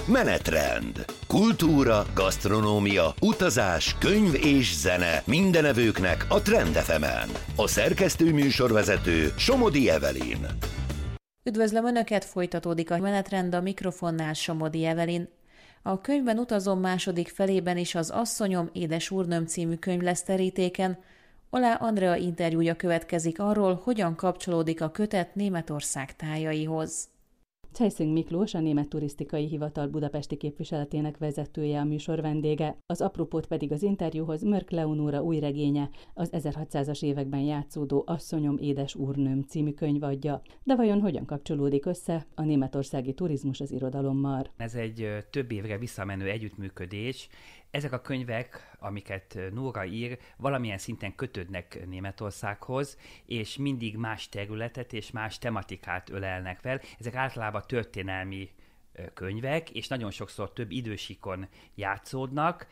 Menetrend. Kultúra, gasztronómia, utazás, könyv és zene mindenevőknek a Trend FM-en. A szerkesztő műsorvezető Somodi Evelyn. Üdvözlöm Önöket, folytatódik a Menetrend, a mikrofonnál Somodi Evelyn. A Könyvben utazom második felében is az Asszonyom, édes úrnőm című könyv lesz terítéken. Oláh Andrea interjúja következik arról, hogyan kapcsolódik a kötet Németország tájaihoz. Cejszing Miklós, a Német Turisztikai Hivatal budapesti képviseletének vezetője, a műsor vendége, az apropót pedig az interjúhoz Mörk Leonóra új regénye, az 1600-as években játszódó Asszonyom, édes úrnőm című könyv adja. De vajon hogyan kapcsolódik össze a németországi turizmus az irodalommal? Ez egy több évre visszamenő együttműködés. Ezek a könyvek, amiket Nóra ír, valamilyen szinten kötődnek Németországhoz, és mindig más területet és más tematikát ölelnek fel. Ezek általában történelmi könyvek, és nagyon sokszor több idősíkon játszódnak.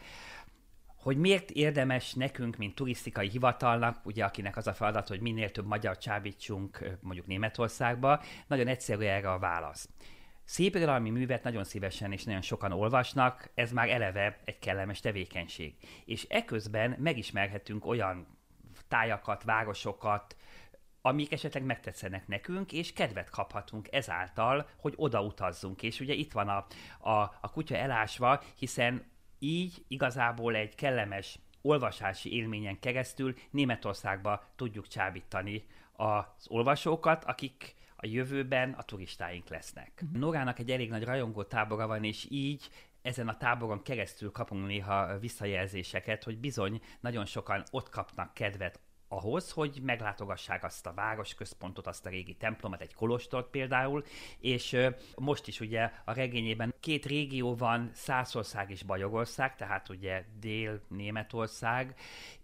Hogy miért érdemes nekünk, mint turisztikai hivatalnak, ugye akinek az a feladat, hogy minél több magyar csábítsunk mondjuk Németországba, nagyon egyszerű erre a válasz. Szépirodalmi művet nagyon szívesen és nagyon sokan olvasnak, ez már eleve egy kellemes tevékenység. És eközben megismerhetünk olyan tájakat, városokat, amik esetleg megtetszenek nekünk, és kedvet kaphatunk ezáltal, hogy oda utazzunk. És ugye itt van a kutya elásva, hiszen így igazából egy kellemes olvasási élményen keresztül Németországba tudjuk csábítani az olvasókat, akik a jövőben a turistáink lesznek. Nórának egy elég nagy rajongó tábora van, és így ezen a táboron keresztül kapunk néha visszajelzéseket, hogy bizony nagyon sokan ott kapnak kedvet ahhoz, hogy meglátogassák azt a városközpontot, azt a régi templomot, egy kolostort például, és most is ugye a regényében 2 régió van, Szászország és Bajorország, tehát ugye Dél-Németország,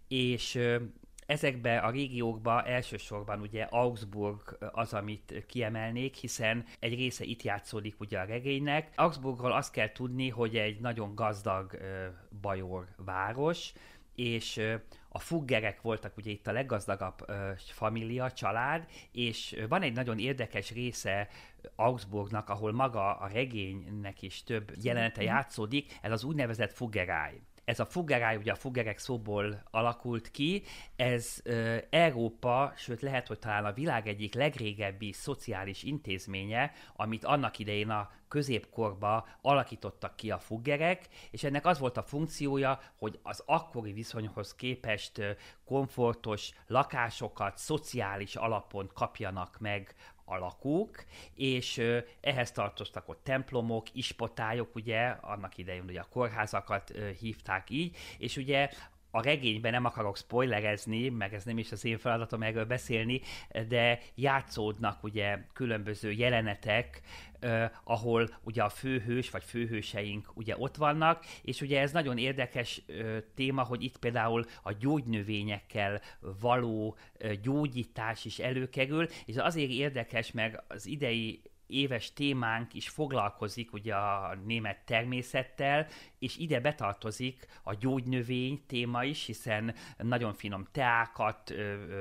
és ezekbe a régiókba elsősorban ugye Augsburg az, amit kiemelnék, hiszen egy része itt játszódik ugye a regénynek. Augsburgról azt kell tudni, hogy egy nagyon gazdag bajor város, és a Fuggerek voltak ugye itt a leggazdagabb família, család, és van egy nagyon érdekes része Augsburgnak, ahol maga a regénynek is több jelenete játszódik, ez az úgynevezett Fuggeráj. Ez a Fuggeráj, ugye a Fuggerek szóból alakult ki, ez Európa, sőt lehet, hogy talán a világ egyik legrégebbi szociális intézménye, amit annak idején a középkorba alakítottak ki a Fuggerek, és ennek az volt a funkciója, hogy az akkori viszonyhoz képest komfortos lakásokat szociális alapon kapjanak meg a lakók, és ehhez tartoztak ott templomok, ispotályok, ugye, annak idején ugye a kórházakat hívták így, és ugye a regényben nem akarok spoilerezni, meg ez nem is az én feladatom erről beszélni, de játszódnak ugye különböző jelenetek, ahol ugye a főhős vagy főhőseink ugye ott vannak, és ugye ez nagyon érdekes téma, hogy itt például a gyógynövényekkel való gyógyítás is előkerül, és azért érdekes, meg az idei éves témánk is foglalkozik ugye a német természettel, és ide betartozik a gyógynövény téma is, hiszen nagyon finom teákat,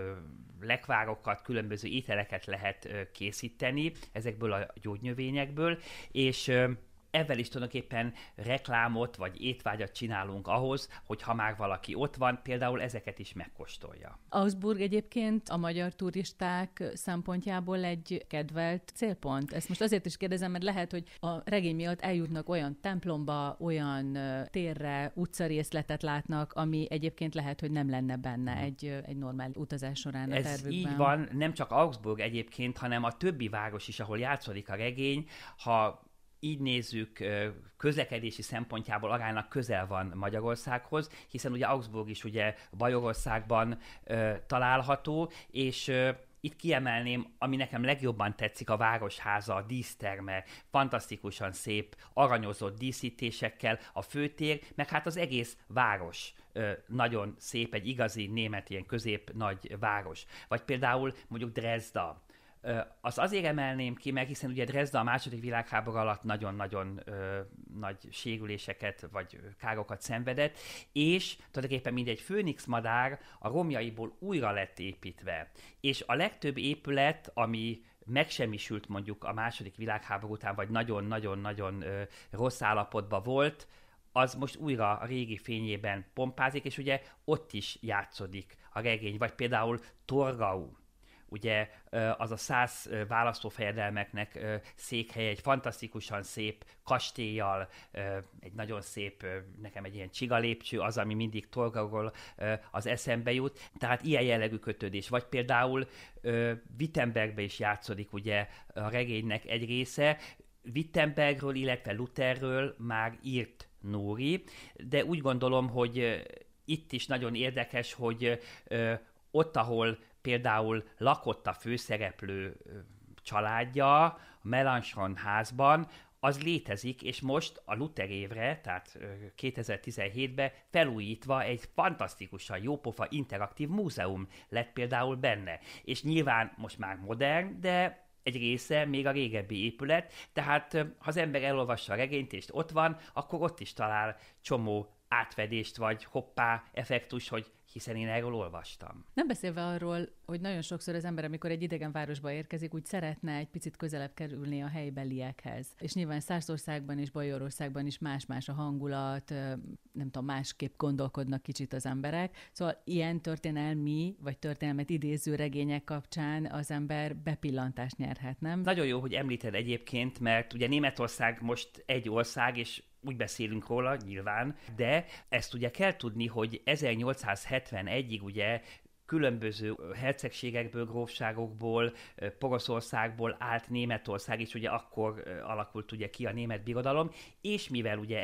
lekvárokat, különböző ételeket lehet készíteni ezekből a gyógynövényekből, és ezzel is tulajdonképpen reklámot vagy étvágyat csinálunk ahhoz, hogy ha már valaki ott van, például ezeket is megkóstolja. Augsburg egyébként a magyar turisták szempontjából egy kedvelt célpont. Ezt most azért is kérdezem, mert lehet, hogy a regény miatt eljutnak olyan templomba, olyan térre, utcarészletet látnak, ami egyébként lehet, hogy nem lenne benne egy normál utazás során a tervükben. Ez így van, nem csak Augsburg egyébként, hanem a többi város is, ahol játszódik a regény, ha így nézzük, közlekedési szempontjából aránylag közel van Magyarországhoz, hiszen ugye Augsburg is ugye Bajorországban található, és itt kiemelném, ami nekem legjobban tetszik, a városháza, a díszterme, fantasztikusan szép, aranyozott díszítésekkel, a főtér, meg hát az egész város nagyon szép, egy igazi német ilyen közép-nagy város. Vagy például mondjuk Dresda. Azt azért emelném ki meg, hiszen ugye Dresda a II. Világháború alatt nagyon-nagyon nagy sérüléseket vagy károkat szenvedett, és tulajdonképpen mindegy főnix madár a romjaiból újra lett építve. És a legtöbb épület, ami megsemmisült mondjuk a második világháború után, vagy nagyon-nagyon-nagyon rossz állapotban volt, az most újra a régi fényében pompázik, és ugye ott is játszódik a regény, vagy például Torgau, ugye az a 100 választófejedelmeknek székhelye, egy fantasztikusan szép kastéllyal, egy nagyon szép, nekem egy ilyen csigalépcső, az, ami mindig Torgauról az eszembe jut. Tehát ilyen jellegű kötődés. Vagy például Wittenbergbe is játszódik ugye a regénynek egy része. Wittenbergről, illetve Lutherről már írt Nóri, de úgy gondolom, hogy itt is nagyon érdekes, hogy ott, ahol például lakott a főszereplő családja, a Melanchthon házban, az létezik, és most a Luther évre, tehát 2017-ben felújítva egy fantasztikusan jópofa interaktív múzeum lett például benne. És nyilván most már modern, de egy része még a régebbi épület, tehát ha az ember elolvassa a regényt, és ott van, akkor ott is talál csomó átfedést, vagy hoppá effektus, hogy hiszen én erről olvastam. Nem beszélve arról, hogy nagyon sokszor az ember, amikor egy idegen városba érkezik, úgy szeretne egy picit közelebb kerülni a helybeliekhez. És nyilván Szászországban és Bajorországban is más-más a hangulat, nem tudom, másképp gondolkodnak kicsit az emberek. Szóval ilyen történelmi, vagy történelmet idéző regények kapcsán az ember bepillantást nyerhet, nem? Nagyon jó, hogy említed egyébként, mert ugye Németország most egy ország, és úgy beszélünk róla, nyilván, de ezt ugye kell tudni, hogy 1871-ig ugye különböző hercegségekből, grófságokból, Poroszországból állt Németország, és ugye akkor alakult ugye ki a német birodalom, és mivel ugye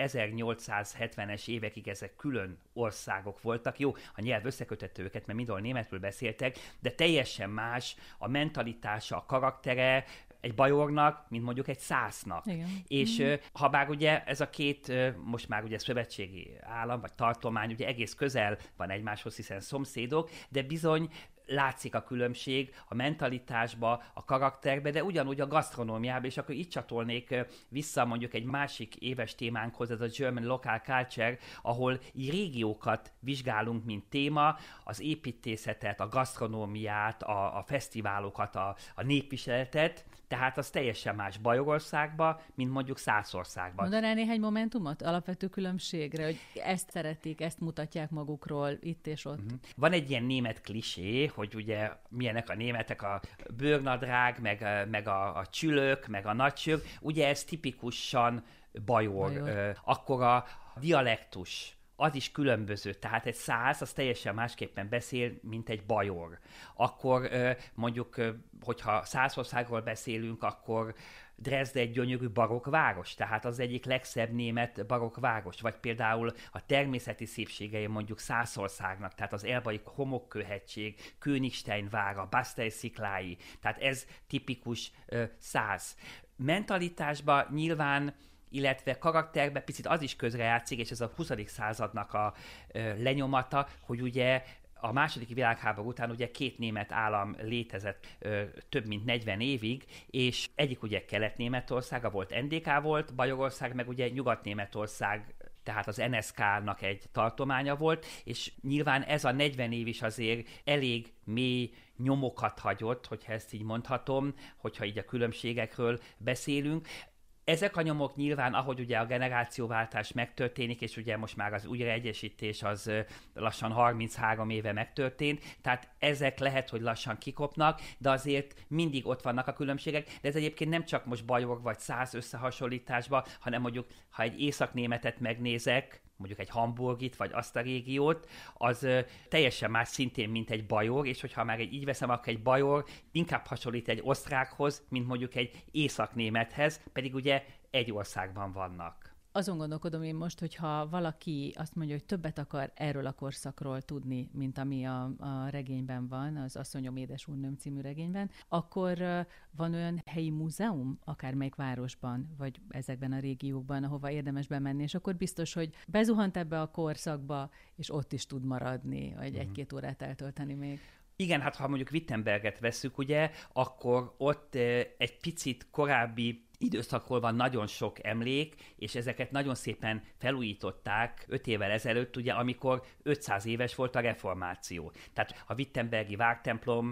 1870-es évekig ezek külön országok voltak, jó, a nyelv összekötette őket, mert mindenhol németül beszéltek, de teljesen más a mentalitása, a karaktere, egy bajornak, mint mondjuk egy szásznak. Igen. És ha bár ugye ez a két, most már ugye szövetségi állam, vagy tartomány, ugye egész közel van egymáshoz, hiszen szomszédok, de bizony látszik a különbség a mentalitásba, a karakterbe, de ugyanúgy a gasztronómiába, és akkor itt csatolnék vissza mondjuk egy másik éves témánkhoz, ez a German Local Culture, ahol így régiókat vizsgálunk, mint téma, az építészetet, a gasztronómiát, a fesztiválokat, a népviseletet, tehát az teljesen más Bajorországban, mint mondjuk Szászországban. Mondanál néhány momentumot alapvető különbségre, hogy ezt szeretik, ezt mutatják magukról itt és ott? Van egy ilyen német klisé, hogy ugye milyenek a németek, a bőrnadrág, meg a csülök, meg a nagycsők, ugye ez tipikusan bajor. Akkor a dialektus, az is különböző, tehát egy szász, az teljesen másképpen beszél, mint egy bajor. Akkor mondjuk, hogyha Szászországról beszélünk, akkor Dresde egy gyönyörű barokkváros, tehát az egyik legszebb német barokkváros, vagy például a természeti szépségei mondjuk Szászországnak, tehát az Elbai homokkőhegység, Königstein vára, Basztely sziklái, tehát ez tipikus szász. Mentalitásban nyilván, illetve karakterben picit az is közrejátszik, és ez a 20. századnak a lenyomata, hogy ugye a második világháború után ugye két német állam létezett több mint 40 évig, és egyik ugye Kelet-Németország, volt NDK volt, Bajorország meg ugye Nyugat-Németország, tehát az NSK-nak egy tartománya volt, és nyilván ez a 40 év is azért elég mély nyomokat hagyott, hogyha ezt így mondhatom, hogyha így a különbségekről beszélünk. Ezek a nyomok nyilván, ahogy ugye a generációváltás megtörténik, és ugye most már az újraegyesítés az lassan 33 éve megtörtént, tehát ezek lehet, hogy lassan kikopnak, de azért mindig ott vannak a különbségek, de ez egyébként nem csak most bajor vagy szász összehasonlításban, hanem mondjuk, ha egy északnémetet megnézek, mondjuk egy hamburgit, vagy azt a régiót, az teljesen más szintén, mint egy bajor, és hogyha már így veszem, akkor egy bajor inkább hasonlít egy osztrákhoz, mint mondjuk egy északnémethez, pedig ugye egy országban vannak. Azon gondolkodom én most, hogyha valaki azt mondja, hogy többet akar erről a korszakról tudni, mint ami a regényben van, az Asszonyom édesúrnőm című regényben, akkor van olyan helyi múzeum, akármelyik városban, vagy ezekben a régiókban, ahova érdemes bemenni, és akkor biztos, hogy bezuhant ebbe a korszakba, és ott is tud maradni, vagy egy-két órát eltölteni még. Igen, hát ha mondjuk Wittenberget vesszük, ugye, akkor ott egy picit korábbi időszakról van nagyon sok emlék, és ezeket nagyon szépen felújították 5 évvel ezelőtt, ugye, amikor 500 éves volt a reformáció. Tehát a wittenbergi vártemplom,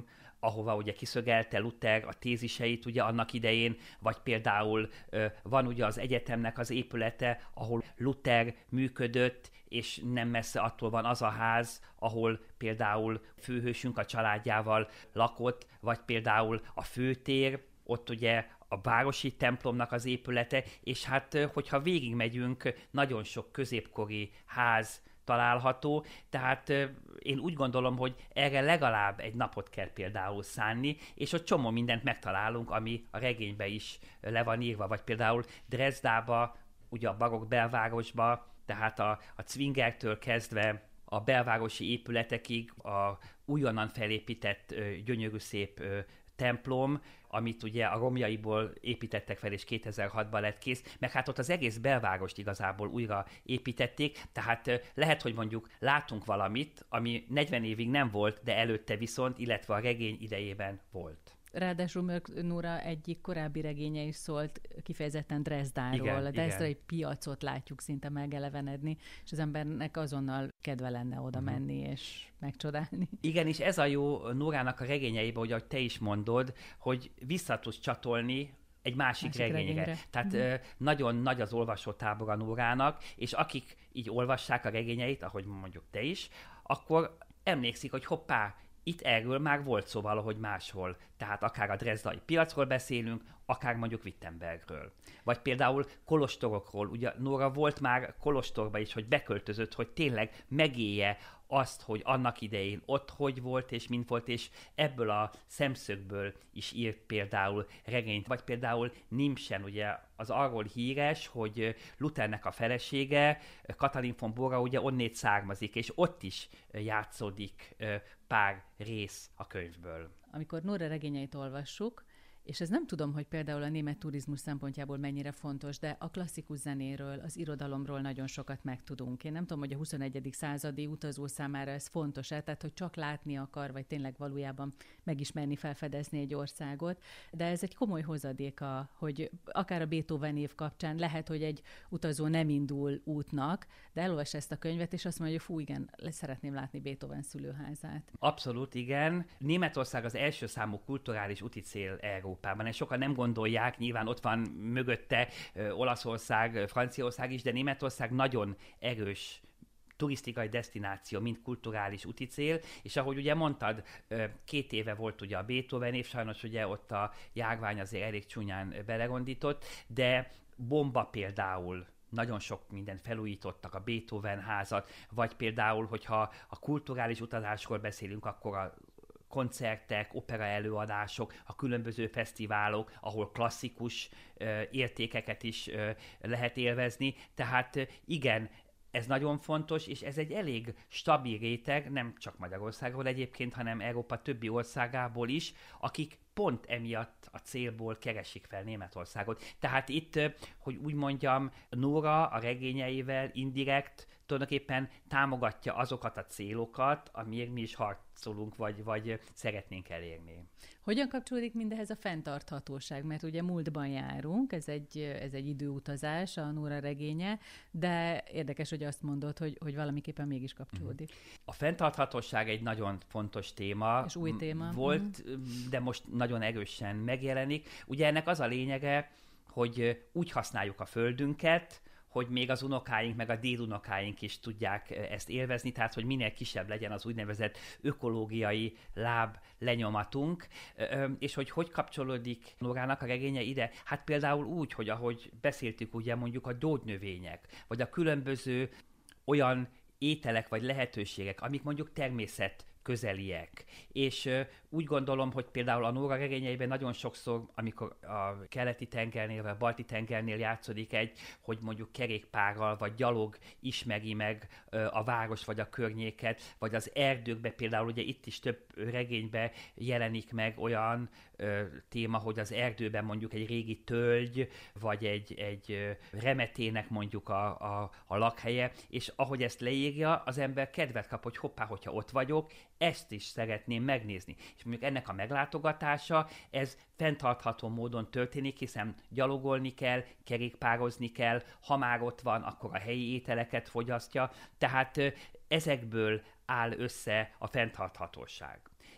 ahova ugye kiszögelte Luther a téziseit ugye annak idején, vagy például van ugye az egyetemnek az épülete, ahol Luther működött, és nem messze attól van az a ház, ahol például főhősünk a családjával lakott, vagy például a főtér, ott ugye a városi templomnak az épülete, és hát, hogyha végigmegyünk, nagyon sok középkori ház található, tehát én úgy gondolom, hogy erre legalább egy napot kell például szánni, és ott csomó mindent megtalálunk, ami a regényben is le van írva, vagy például Dresdába, ugye a barokk belvárosba, tehát a Zwingertől kezdve a belvárosi épületekig, a újonnan felépített gyönyörű szép templom, amit ugye a romjaiból építettek fel, és 2006-ban lett kész, meg hát ott az egész belvárost igazából újra építették, tehát lehet, hogy mondjuk látunk valamit, ami 40 évig nem volt, de előtte viszont, illetve a regény idejében volt. Ráadásul Mörk Nóra egyik korábbi regénye is szólt kifejezetten Dresdáról. Igen, a dresdai piacot látjuk szinte megelevenedni, és az embernek azonnal kedve lenne oda menni és megcsodálni. Igen, és ez a jó Nórának a regényeiben, hogy ahogy te is mondod, hogy vissza tudsz csatolni egy másik regényre. Tehát nagyon nagy az olvasótábor a Nórának, és akik így olvassák a regényeit, ahogy mondjuk te is, akkor emlékszik, hogy hoppá, itt erről már volt szó valahogy máshol. Tehát akár a drezdai piacról beszélünk, akár mondjuk Wittenbergről. Vagy például kolostorokról. Ugye Nóra volt már kolostorba is, hogy beköltözött, hogy tényleg megélje azt, hogy annak idején ott hogy volt és mint volt, és ebből a szemszögből is írt például regényt. Vagy például Nimsen, ugye az arról híres, hogy Luthernek a felesége, Katalin von Bora ugye onnét származik, és ott is játszódik pár rész a könyvből. Amikor Nóra regényeit olvassuk, és ez nem tudom, hogy például a német turizmus szempontjából mennyire fontos, de a klasszikus zenéről, az irodalomról nagyon sokat megtudunk. Én nem tudom, hogy a 21. századi utazó számára ez fontos-e, tehát hogy csak látni akar, vagy tényleg valójában megismerni, felfedezni egy országot, de ez egy komoly hozadéka, hogy akár a Beethoven év kapcsán lehet, hogy egy utazó nem indul útnak, de elolvas ezt a könyvet, és azt mondja, hogy fú, igen, szeretném látni Beethoven szülőházát. Abszolút, igen. Németország az első számú kulturális úticél Európában. Ezt sokan nem gondolják, nyilván ott van mögötte Olaszország, Franciaország is, de Németország nagyon erős turisztikai desztináció, mint kulturális úticél, és ahogy ugye mondtad, 2 éve volt ugye a Beethoven év, sajnos ugye ott a járvány azért elég csúnyán belerondított, de Bomba például nagyon sok mindent felújítottak, a Beethoven házat, vagy például, hogyha a kulturális utazásról beszélünk, akkor a koncertek, opera előadások, a különböző fesztiválok, ahol klasszikus értékeket is lehet élvezni. Tehát igen, ez nagyon fontos, és ez egy elég stabil réteg, nem csak Magyarországról egyébként, hanem Európa többi országából is, akik pont emiatt a célból keresik fel Németországot. Tehát itt, hogy úgy mondjam, Nóra a regényeivel indirekt tulajdonképpen támogatja azokat a célokat, amiért mi is harcolunk, vagy szeretnénk elérni. Hogyan kapcsolódik mindehez a fenntarthatóság? Mert ugye múltban járunk, ez egy időutazás, a Nóra regénye, de érdekes, hogy azt mondod, hogy valamiképpen mégis kapcsolódik. A fenntarthatóság egy nagyon fontos téma. És új téma. Volt, de most nagyon erősen megjelenik. Ugye ennek az a lényege, hogy úgy használjuk a földünket, hogy még az unokáink, meg a dédunokáink is tudják ezt élvezni, tehát hogy minél kisebb legyen az úgynevezett ökológiai láb lenyomatunk, és hogy kapcsolódik Nórának a regénye ide? Hát például úgy, hogy ahogy beszéltük, ugye mondjuk a gyógynövények, vagy a különböző olyan ételek vagy lehetőségek, amik mondjuk természet közeliek. És úgy gondolom, hogy például a Nóra regényeiben nagyon sokszor, amikor a keleti tengernél, vagy a balti tengernél játszódik hogy mondjuk kerékpárral, vagy gyalog ismeri meg a város, vagy a környéket, vagy az erdőkbe például, ugye itt is több regényben jelenik meg olyan téma, hogy az erdőben mondjuk egy régi tölgy, vagy egy remetének mondjuk a lakhelye, és ahogy ezt leírja, az ember kedvet kap, hogy hoppá, hogyha ott vagyok, ezt is szeretném megnézni. És mondjuk ennek a meglátogatása, ez fenntartható módon történik, hiszen gyalogolni kell, kerékpározni kell, ha már ott van, akkor a helyi ételeket fogyasztja, tehát ezekből áll össze a fenntarthatóság.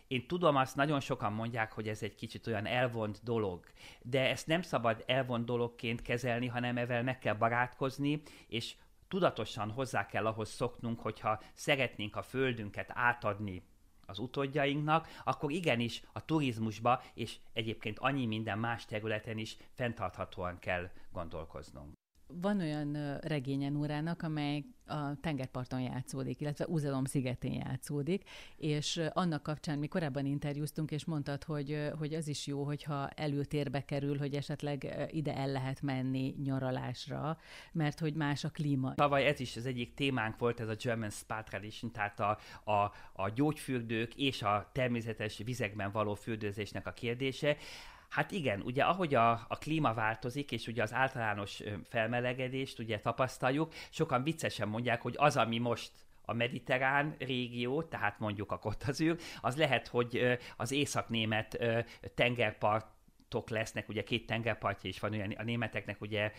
Én tudom, azt nagyon sokan mondják, hogy ez egy kicsit olyan elvont dolog, de ezt nem szabad elvont dologként kezelni, hanem ezzel meg kell barátkozni, és tudatosan hozzá kell ahhoz szoknunk, hogyha szeretnénk a földünket átadni az utódjainknak, akkor igenis a turizmusba és egyébként annyi minden más területen is fenntarthatóan kell gondolkoznunk. Van olyan regénye Nórának, amely a tengerparton játszódik, illetve Uzedom szigetén játszódik, és annak kapcsán mi korábban interjúztunk, és mondtad, hogy az is jó, hogyha előtérbe kerül, hogy esetleg ide el lehet menni nyaralásra, mert hogy más a klíma. Tavaly ez is az egyik témánk volt, ez a German Spa Tradition, tehát a gyógyfürdők és a természetes vizekben való fürdőzésnek a kérdése. Hát igen, ugye ahogy a klíma változik, és ugye az általános felmelegedést ugye tapasztaljuk, sokan viccesen mondják, hogy az, ami most a mediterrán régió, tehát mondjuk a Côte d'Azur, az lehet, hogy az északnémet tengerpartok lesznek, ugye 2 tengerpartja is van, olyan a németeknek ugye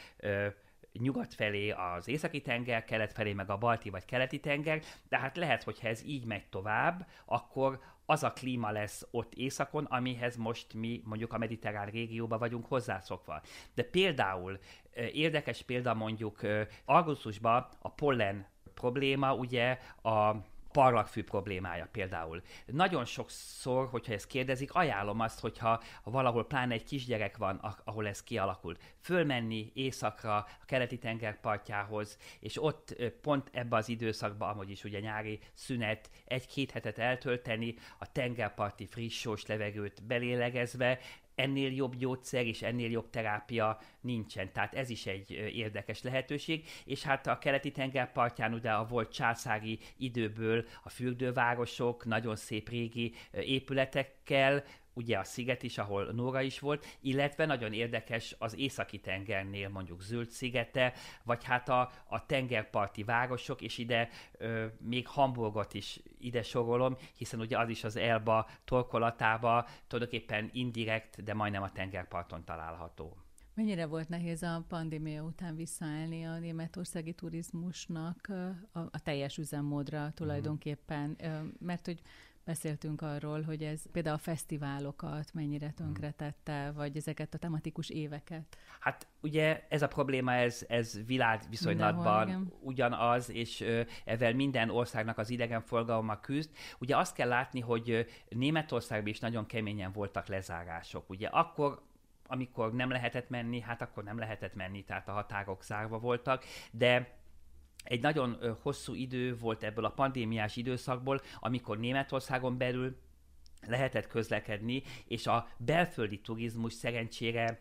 nyugat felé az északi tenger, kelet felé meg a balti vagy keleti tenger, de hát lehet, hogyha ez így megy tovább, akkor az a klíma lesz ott északon, amihez most mi mondjuk a mediterrán régióban vagyunk hozzászokva. De például, érdekes példa mondjuk augusztusban a pollen probléma, ugye a parlagfű problémája például. Nagyon sokszor, hogyha ezt kérdezik, ajánlom azt, hogyha valahol pláne egy kisgyerek van, ahol ez kialakult, fölmenni északra, a keleti tengerpartjához, és ott pont ebbe az időszakban, amúgy is ugye nyári szünet, 1-2 hetet eltölteni, a tengerparti friss sós levegőt belélegezve, ennél jobb gyógyszer és ennél jobb terápia nincsen. Tehát ez is egy érdekes lehetőség, és hát a keleti tengerpartján ugye a volt császári időből a fürdővárosok, nagyon szép régi épületekkel, ugye a sziget is, ahol Nóra is volt, illetve nagyon érdekes az északi tengernél mondjuk Zöld-szigete, vagy hát a tengerparti városok, és ide még Hamburgot is ide sorolom, hiszen ugye az is az Elba torkolatába tulajdonképpen indirekt, de majdnem a tengerparton található. Mennyire volt nehéz a pandémia után visszaállni a németországi turizmusnak a teljes üzemmódra tulajdonképpen, mert hogy beszéltünk arról, hogy ez például a fesztiválokat mennyire tönkretette, vagy ezeket a tematikus éveket. Hát ugye ez a probléma, ez világviszonylatban ugyanaz, és ezzel minden országnak az idegenforgalma küzd. Ugye azt kell látni, hogy Németországban is nagyon keményen voltak lezárások. Ugye akkor, amikor nem lehetett menni, hát akkor nem lehetett menni, tehát a határok zárva voltak, de egy nagyon hosszú idő volt ebből a pandémiás időszakból, amikor Németországon belül lehetett közlekedni, és a belföldi turizmus szerencsére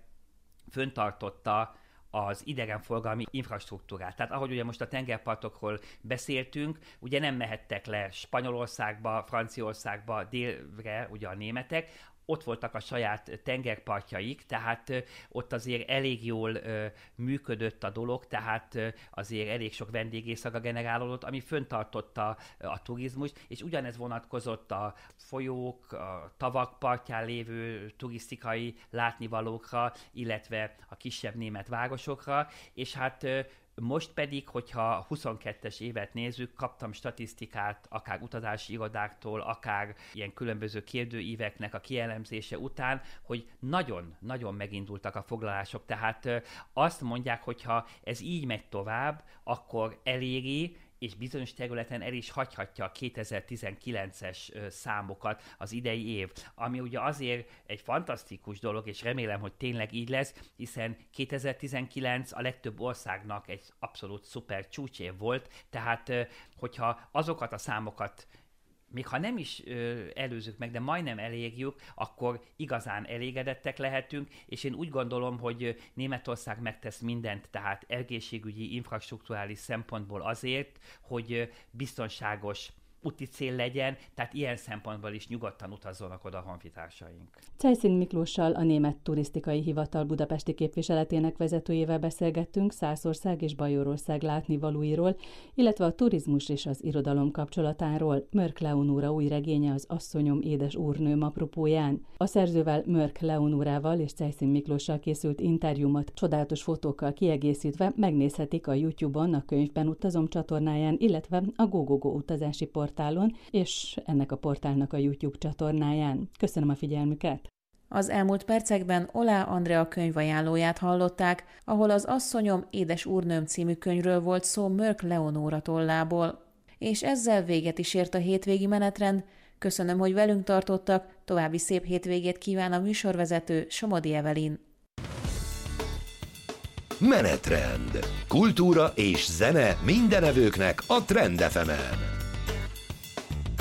föntartotta az idegenforgalmi infrastruktúrát. Tehát ahogy ugye most a tengerpartokról beszéltünk, ugye nem mehettek le Spanyolországba, Franciaországba, délre ugye a németek, ott voltak a saját tengerpartjaik, tehát ott azért elég jól működött a dolog, tehát azért elég sok vendégészaka generálódott, ami föntartotta a turizmust, és ugyanez vonatkozott a folyók, a tavak partján lévő turisztikai látnivalókra, illetve a kisebb német városokra, és hát most pedig, hogyha 22-es évet nézzük, kaptam statisztikát akár utazási irodáktól, akár ilyen különböző kérdőíveknek a kielemzése után, hogy nagyon-nagyon megindultak a foglalások. Tehát azt mondják, hogyha ez így megy tovább, akkor eléri, és bizonyos területen el is hagyhatja a 2019-es számokat az idei év, ami ugye azért egy fantasztikus dolog, és remélem, hogy tényleg így lesz, hiszen 2019 a legtöbb országnak egy abszolút szuper csúcsév volt, tehát hogyha azokat a számokat még ha nem is előzzük meg, de majdnem elérjük, akkor igazán elégedettek lehetünk, és én úgy gondolom, hogy Németország megtesz mindent, tehát egészségügyi, infrastrukturális szempontból azért, hogy biztonságos úti cél legyen, tehát ilyen szempontból is nyugodtan utazzanak oda a honfitársaink. Cejszín Miklóssal, a Német Turisztikai Hivatal budapesti képviseletének vezetőjével beszélgettünk Szászország és Bajorország látnivalóiról, illetve a turizmus és az irodalom kapcsolatáról. Mörk Leonóra új regénye az Asszonyom, édes úrnőm apropóján. A szerzővel, Mörk Leonórával és Cejszín Miklóssal készült interjúmat csodálatos fotókkal kiegészítve megnézhetik a YouTube-on, a Könyvben utazom csatornáján, illetve a GoGoGo utazási portálon. portálon, és ennek a portálnak a YouTube csatornáján. Köszönöm a figyelmüket! Az elmúlt percekben Olá Andrea könyvajánlóját hallották, ahol az Asszonyom, édes úrnőm című könyvről volt szó Mörk Leonóra tollából. És ezzel véget is ért a hétvégi menetrend. Köszönöm, hogy velünk tartottak, további szép hétvégét kíván a műsorvezető Somodi Evelyn. Menetrend. Kultúra és zene mindenevőknek a Trend FM-en.